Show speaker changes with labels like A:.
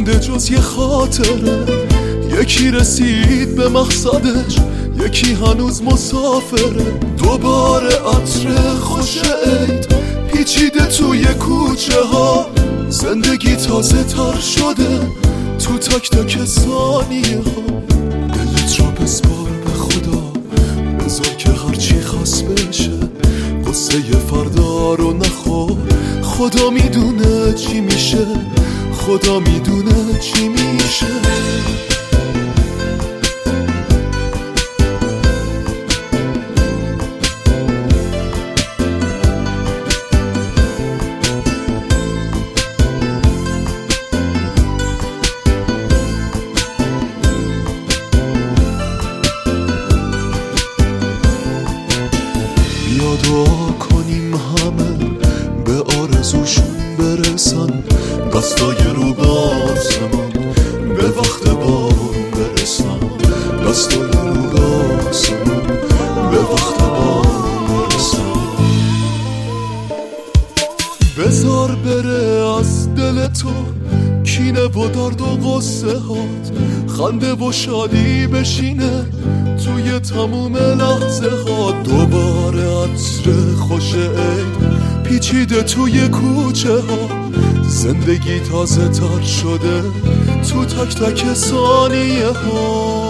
A: نمونده جز یه خاطره. یکی رسید به مقصدش، یکی هنوز مسافره. دوباره عطر خوش عید پیچیده توی کوچه ها. زندگی تازه تر شده تو تک تک ثانیه ها. دلت رو بسپار به خدا، بذار که هرچی خواست بشه. قصه فردا رو نخور، خدا میدونه چی میشه، خدا میدونه چی میشه. بیا دعا کنیم همه به آرزوشون برسن. دستای رو به آسمون به وقت بارون برسن. دستای رو به آسمون به وقت بارون برسن. بذار بره از دل تو کینه و درد و غصه هات. خنده و شادی بشینه توی تموم لحظه ها. دوباره عطر خوش عید پیچیده توی کوچه ها. زندگی تازه تر شده تو تک تک ثانیه ها.